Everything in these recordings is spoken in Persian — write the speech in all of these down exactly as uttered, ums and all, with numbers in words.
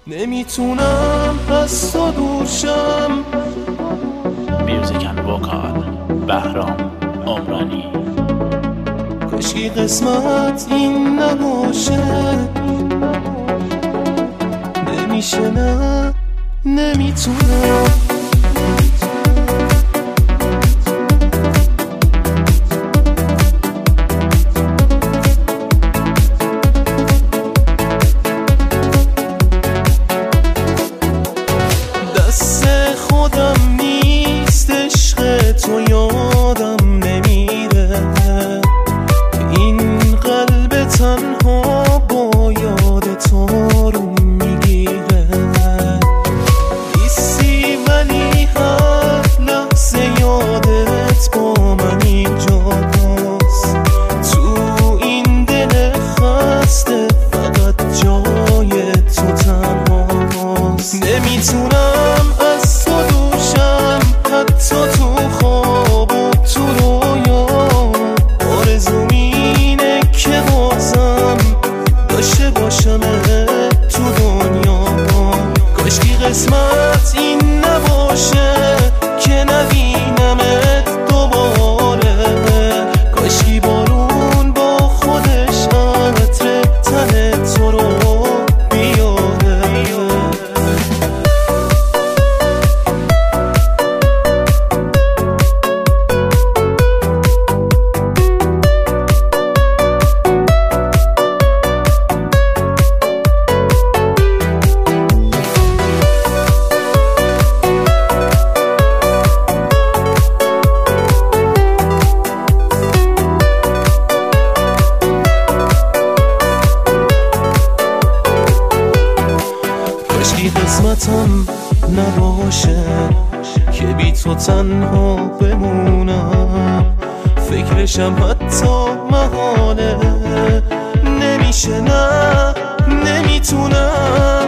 نمیتونم از تو دور شم. میوزیک اند وکال بهرام عمرانی. کاشکی قسمت این نباشه. نمیشه نه نمیتونم. دست خودم نیست عشق تو یادم نمیره. این قلب تنها با یاد تو رو میگیره. نیستی ولی هر لحظه یادت با من اینجاست. تو این دل خسته فقط جای تو تنهاست. نمیتونم از تو دور شم، حتی تو خواب و تو رویا. آرزوم اینه که بازم داشته باشم تو دنیا. کاشکی قسمت این نباشه که نبینمت دوباره. کاشکی بارون با خودش عطر تن تو رو بیاره. کاشکی قسمتم نباشه که بی تو تنها بمونم. فکرشم حتی محاله. نمیشه نه نمیتونم.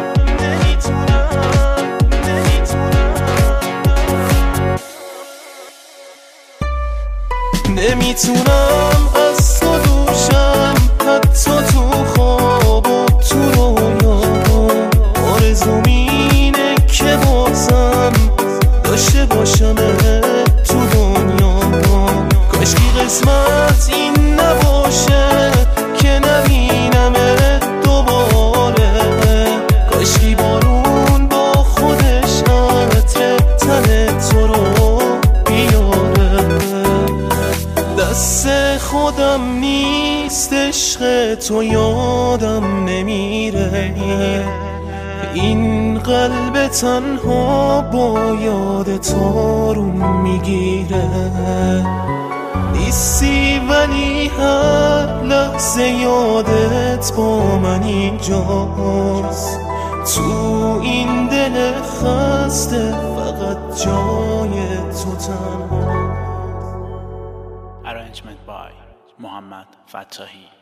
نمیتونم از تو دور شم، حتی تو خواب و تو رویا. آرزوم اینه که بازم داشته باشم تو دنیا. کاشکی قسمت این نباشه که نبینمت دوباره. کاشکی بارون با خودش عطر تن تو رو بیاره. دست خودم نیست عشق تو یادم نمیره. این قلب تنها با یاد تو رو میگیره. نیستی ولی هر لحظه یادت با من اینجاست. تو این دل خسته فقط جای تو تنها. Arrangement by محمد فتاحی.